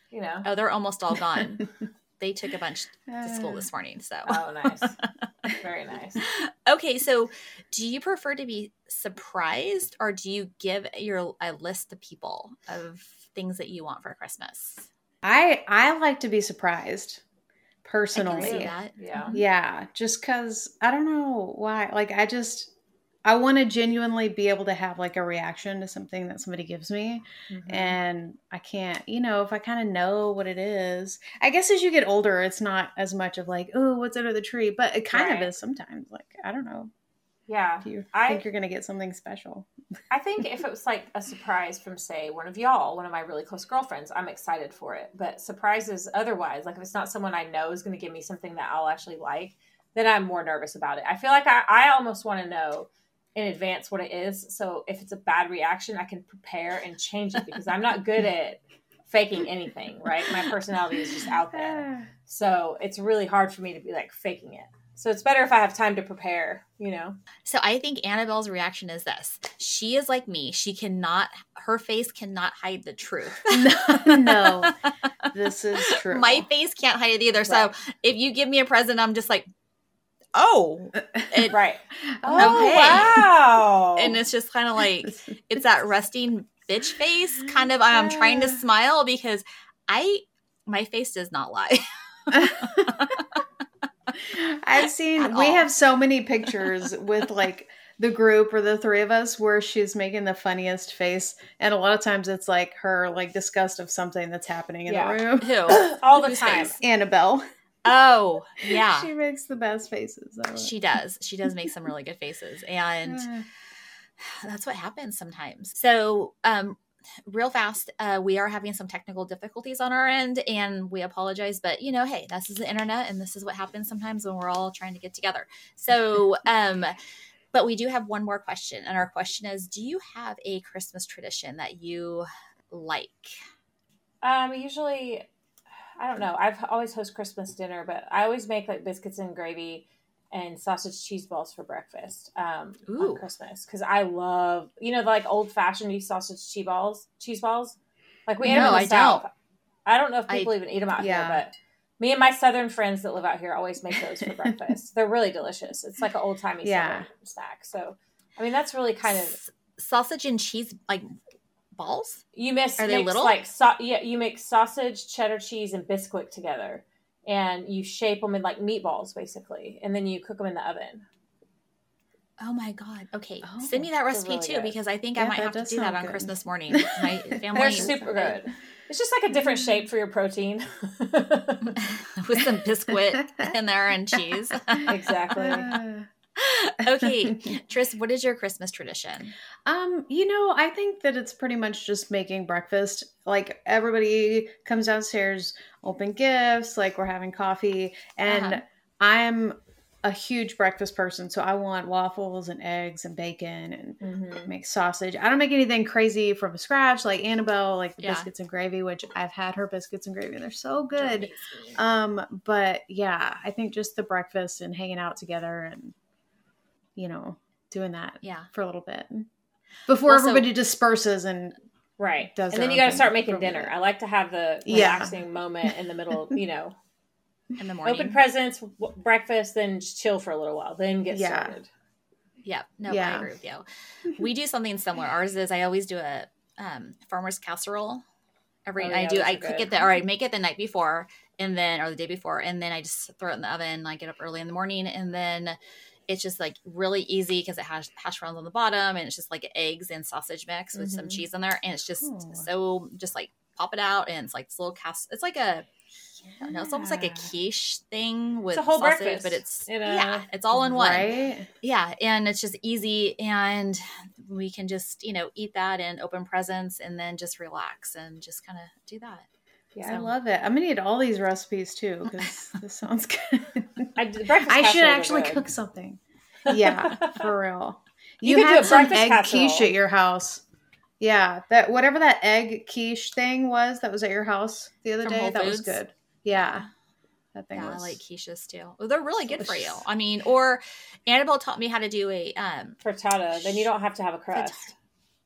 Speaker 3: you know.
Speaker 1: Oh, they're almost all gone. They took a bunch to school this morning. So,
Speaker 3: oh, nice. Very nice.
Speaker 1: Okay. So do you prefer to be surprised or do you give your a list of people of things that you want for Christmas?
Speaker 2: I I like to be surprised personally.
Speaker 1: I can see that.
Speaker 3: Yeah.
Speaker 2: Yeah, just because I don't know why. Like, I just, I want to genuinely be able to have like a reaction to something that somebody gives me.
Speaker 3: Mm-hmm.
Speaker 2: And I can't, you know, if I kind of know what it is. I guess as you get older, it's not as much of like, oh, what's under the tree? But it kind
Speaker 3: Right.
Speaker 2: of is sometimes. Like, I don't know.
Speaker 3: Yeah.
Speaker 2: If you
Speaker 3: I
Speaker 2: think you're going to get something special.
Speaker 3: I think if it was like a surprise from, say, one of y'all, one of my really close girlfriends, I'm excited for it. But surprises otherwise, like if it's not someone I know is going to give me something that I'll actually like, then I'm more nervous about it. I feel like I, I almost want to know in advance what it is. So if it's a bad reaction, I can prepare and change it because I'm not good at faking anything, right? My personality is just out there. So it's really hard for me to be like faking it. So it's better if I have time to prepare, you know?
Speaker 1: So I think Annabelle's reaction is this. She is like me. She cannot, her face cannot hide the truth.
Speaker 2: no, no, this is true.
Speaker 1: My face can't hide it either.
Speaker 3: Right.
Speaker 1: So if you give me a present, I'm just like, oh. It,
Speaker 3: Right.
Speaker 2: Oh,
Speaker 1: okay.
Speaker 3: Wow.
Speaker 1: And it's just kind of like, it's that resting bitch face. Kind of, I'm trying to smile because I, my face does not lie.
Speaker 2: I've seen,
Speaker 1: At
Speaker 2: we
Speaker 1: all.
Speaker 2: have so many pictures with like the group or the three of us where she's making the funniest face. And a lot of times it's like her like disgust of something that's happening in
Speaker 3: Yeah.
Speaker 2: the room.
Speaker 1: Who?
Speaker 3: All the
Speaker 1: Whose
Speaker 3: time.
Speaker 1: face?
Speaker 2: Annabelle.
Speaker 1: Oh, yeah.
Speaker 2: She makes the best faces. I love
Speaker 1: She
Speaker 2: it.
Speaker 1: does. She does make some really good faces. And
Speaker 2: Uh,
Speaker 1: that's what happens sometimes. So, um, real fast, uh, we are having some technical difficulties on our end and we apologize, but you know, hey, this is the internet and this is what happens sometimes when we're all trying to get together. So, um, but we do have one more question. And our question is, do you have a Christmas tradition that you like?
Speaker 3: Um, usually, I don't know. I've always host Christmas dinner, but I always make like biscuits and gravy and sausage cheese balls for breakfast um,
Speaker 1: Ooh.
Speaker 3: on Christmas because I love, you know, the, like old fashioned sausage cheese balls. Cheese balls, like we eat
Speaker 1: No,
Speaker 3: them in the
Speaker 1: I
Speaker 3: South.
Speaker 1: don't.
Speaker 3: I don't know if
Speaker 1: I-
Speaker 3: people even eat them out
Speaker 2: yeah.
Speaker 3: here, but me and my Southern friends that live out here always make those for breakfast. They're really delicious. It's like an old timey
Speaker 2: Yeah.
Speaker 3: snack. So, I mean, that's really kind of.
Speaker 1: S- sausage and cheese, like balls?
Speaker 3: You miss
Speaker 1: Are they
Speaker 3: mix
Speaker 1: little?
Speaker 3: like so, yeah, you mix sausage, cheddar cheese, and Bisquick together, and you shape them in like meatballs, basically, and then you cook them in the oven.
Speaker 1: Oh my God. Okay.
Speaker 2: Oh,
Speaker 1: Send me that recipe
Speaker 3: really
Speaker 1: too,
Speaker 3: good.
Speaker 1: because I think I
Speaker 2: Yeah,
Speaker 1: might
Speaker 2: that
Speaker 1: have to
Speaker 2: does
Speaker 1: do that
Speaker 2: sound
Speaker 1: on
Speaker 2: good.
Speaker 1: Christmas morning. My family
Speaker 3: They're super good. It's just like a different shape for your protein.
Speaker 1: with some biscuit in there and cheese.
Speaker 3: Exactly.
Speaker 2: Uh,
Speaker 1: Okay, Tris, what is your Christmas tradition?
Speaker 2: Um, you know, I think that it's pretty much just making breakfast. Like everybody comes downstairs, open gifts, like we're having coffee, and
Speaker 1: Uh-huh.
Speaker 2: I'm a huge breakfast person, so I want waffles and eggs and bacon and
Speaker 3: Mm-hmm.
Speaker 2: make sausage. I don't make anything crazy from scratch like Annabelle, like the
Speaker 1: Yeah.
Speaker 2: biscuits and gravy, which I've had her biscuits and gravy. They're so good.
Speaker 1: Amazing.
Speaker 2: Um, but yeah, I think just the breakfast and hanging out together and, you know, doing that
Speaker 1: Yeah.
Speaker 2: for a little bit before
Speaker 1: Well, so-
Speaker 2: everybody disperses and
Speaker 3: Right.
Speaker 2: Does
Speaker 3: and
Speaker 2: their
Speaker 3: then you
Speaker 2: own
Speaker 3: got to
Speaker 2: thing
Speaker 3: start
Speaker 2: for
Speaker 3: making
Speaker 2: a
Speaker 3: dinner.
Speaker 2: bit.
Speaker 3: I like to have the
Speaker 2: Yeah.
Speaker 3: relaxing moment in the middle, you know,
Speaker 1: In the morning.
Speaker 3: open presents, w- breakfast, then just chill for a little while, then get
Speaker 2: Yeah.
Speaker 3: started.
Speaker 1: Yeah. No, I
Speaker 2: Yeah.
Speaker 1: agree with you. We do something similar. Ours is I always do a um, farmer's casserole. Every
Speaker 3: Oh,
Speaker 1: I
Speaker 3: yeah,
Speaker 1: do
Speaker 3: those
Speaker 1: I
Speaker 3: are
Speaker 1: cook
Speaker 3: good.
Speaker 1: it the, or I make it the night before and then or the day before and then I just throw it in the oven. I get up early in the morning and then it's just like really easy because it has hash browns on the bottom and it's just like eggs and sausage mix with some
Speaker 3: Mhm.
Speaker 1: cheese in there and it's just
Speaker 2: Cool.
Speaker 1: so just like pop it out and it's like this little cast. It's like a I don't know, it's almost like a
Speaker 2: Yeah.
Speaker 1: quiche thing with
Speaker 3: a whole
Speaker 1: sausage,
Speaker 3: breakfast
Speaker 1: but it's
Speaker 3: in a-
Speaker 1: yeah, it's all in one.
Speaker 2: Right?
Speaker 1: Yeah, and it's just easy, and we can just you know eat that and open presents, and then just relax and just kind of do that.
Speaker 3: Yeah.
Speaker 2: I love it. I'm gonna need all these recipes too because this sounds good.
Speaker 3: I, d- breakfast
Speaker 2: I should
Speaker 3: casseroles are
Speaker 2: actually
Speaker 3: good.
Speaker 2: cook something. Yeah, for real.
Speaker 3: You
Speaker 2: You,
Speaker 3: could do
Speaker 2: had
Speaker 3: a
Speaker 2: some
Speaker 3: breakfast
Speaker 2: egg
Speaker 3: casserole.
Speaker 2: quiche at your house. Yeah, that whatever that egg quiche thing was that was at your house the other
Speaker 1: From
Speaker 2: day,
Speaker 1: Whole
Speaker 2: that was
Speaker 1: Foods?
Speaker 2: good. Yeah, that thing
Speaker 1: Yeah, I
Speaker 2: was
Speaker 1: like quiches too. Well, they're really good for you.
Speaker 2: delicious.
Speaker 1: I mean, or Annabelle taught me how to do a um
Speaker 3: frittata. Then you don't have to have a crust.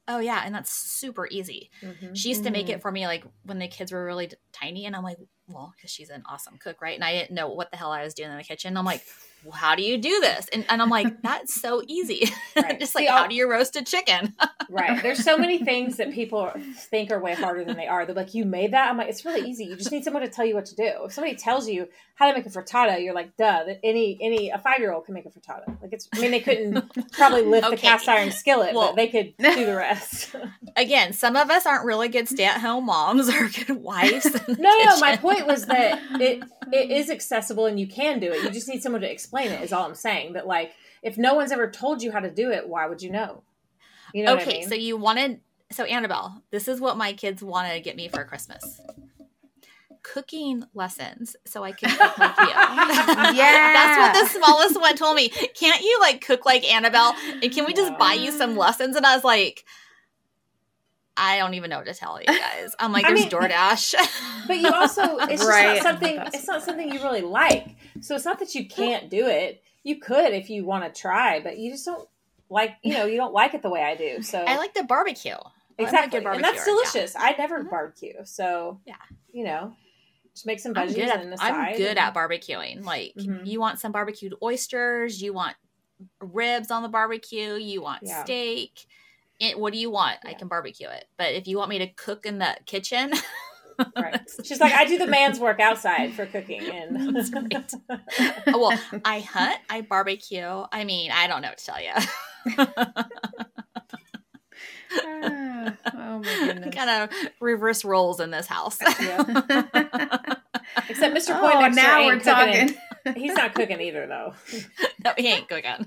Speaker 1: Oh yeah, and that's super easy.
Speaker 3: Mm-hmm.
Speaker 1: She used to make it for me like when the kids were really tiny, and I'm like, well, because she's an awesome cook, right? And I didn't know what the hell I was doing in the kitchen. I'm like, well, how do you do this? And, and I'm like, that's so easy.
Speaker 3: Right.
Speaker 1: Just
Speaker 3: See,
Speaker 1: like, how
Speaker 3: I'll-
Speaker 1: do you roast a chicken?
Speaker 3: Right. There's so many things that people think are way harder than they are. They're like, you made that? I'm like, it's really easy. You just need someone to tell you what to do. If somebody tells you how to make a frittata, you're like, duh, that any any a five-year-old can make a frittata. Like it's I mean, they couldn't probably lift the
Speaker 1: Okay.
Speaker 3: cast iron skillet,
Speaker 1: Well-
Speaker 3: but they could do the rest.
Speaker 1: Again, some of us aren't really good stay-at-home moms or good wives. in the
Speaker 3: No, no, no. My
Speaker 1: kitchen.
Speaker 3: point was that it it is accessible and you can do it. You just need someone to explain it. Is all I'm saying. That like, if no one's ever told you how to do it, why would you know? You know
Speaker 1: Okay,
Speaker 3: what I mean?
Speaker 1: so you wanted, so Annabelle, this is what my kids wanted to get me for Christmas. Cooking lessons so I can cook like you.
Speaker 2: Yeah.
Speaker 1: That's what the smallest one told me. Can't you like cook like Annabelle? And can we just
Speaker 3: No.
Speaker 1: buy you some lessons? And I was like, I don't even know what to tell you guys. I'm like,
Speaker 3: I
Speaker 1: there's
Speaker 3: mean-
Speaker 1: DoorDash.
Speaker 3: But you also, it's
Speaker 2: Right.
Speaker 3: just not something. It's not something you really like. So it's not that you can't do it. You could if you want to try, but you just don't like. You know, you don't like it the way I do. So
Speaker 1: I like the barbecue. I'm a
Speaker 3: exactly,
Speaker 1: good
Speaker 3: and that's
Speaker 1: barbecuer,
Speaker 3: delicious. I never
Speaker 1: Mhm.
Speaker 3: barbecue, so
Speaker 1: Yeah.
Speaker 3: you know, just make some
Speaker 1: I'm
Speaker 3: veggies
Speaker 1: good at,
Speaker 3: and a
Speaker 1: I'm
Speaker 3: side.
Speaker 1: good
Speaker 3: and-
Speaker 1: at barbecuing. Like,
Speaker 3: Mhm.
Speaker 1: you want some barbecued oysters, you want ribs on the barbecue, you want
Speaker 3: Yeah.
Speaker 1: steak. It, what do you want? I
Speaker 3: Yeah.
Speaker 1: can barbecue it. But if you want me to cook in the kitchen,
Speaker 3: Right. She's like, I do the man's work outside for cooking, and
Speaker 1: That's great. well, I hunt, I barbecue. I mean, I don't know what to tell you.
Speaker 2: Ah, oh my goodness.
Speaker 1: kind of reverse roles in this house.
Speaker 3: Yeah. Except Mister
Speaker 2: Oh,
Speaker 3: Poindexter
Speaker 2: now
Speaker 3: ain't
Speaker 2: we're
Speaker 3: cooking
Speaker 2: talking.
Speaker 3: it. He's not cooking either, though.
Speaker 1: no, he ain't cooking.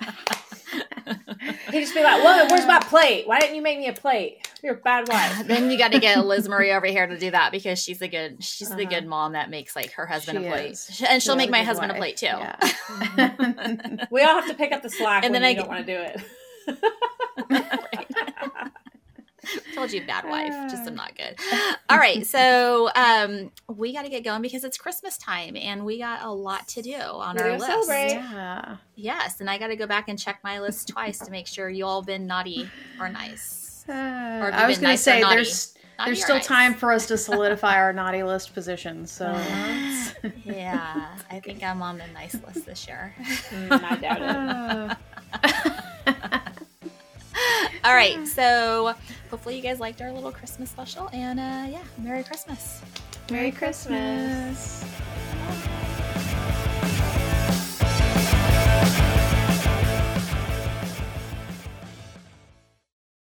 Speaker 3: He'd just be like, "Well, where's my plate? Why didn't you make me a plate? You're a bad wife."
Speaker 1: Then you got to get Liz Marie over here to do that because she's the good she's the
Speaker 3: Uh-huh.
Speaker 1: good mom that makes like her husband
Speaker 2: She
Speaker 1: a plate,
Speaker 2: is.
Speaker 1: and she'll
Speaker 2: She
Speaker 1: make
Speaker 2: is
Speaker 1: my
Speaker 2: good
Speaker 1: husband a
Speaker 2: wife.
Speaker 1: plate too.
Speaker 2: Yeah.
Speaker 3: We all have to pick up the slack
Speaker 1: And
Speaker 3: when
Speaker 1: then
Speaker 3: you
Speaker 1: I
Speaker 3: don't
Speaker 1: get-
Speaker 3: want to do it.
Speaker 1: Told you, bad wife. Just I'm not good. All right, so um, we got to get going because it's Christmas time and we got a lot to do on
Speaker 3: We
Speaker 1: our
Speaker 3: gotta
Speaker 1: list.
Speaker 3: celebrate.
Speaker 2: Yeah.
Speaker 1: Yes, and I got to go back and check my list twice to make sure you all been naughty or nice.
Speaker 2: Uh,
Speaker 1: have you
Speaker 2: I was
Speaker 1: been
Speaker 2: going
Speaker 1: nice
Speaker 2: to
Speaker 1: or
Speaker 2: say
Speaker 1: naughty?
Speaker 2: there's
Speaker 1: Naughty
Speaker 2: there's
Speaker 1: or
Speaker 2: still
Speaker 1: nice?
Speaker 2: time for us to solidify our naughty list positions. So
Speaker 1: Uh-huh. Yeah, I think I'm on the nice list this year.
Speaker 3: Mm, I doubt it.
Speaker 2: uh,
Speaker 1: All right, so hopefully you guys liked our little Christmas special, and uh, yeah, Merry Christmas.
Speaker 2: Merry Christmas.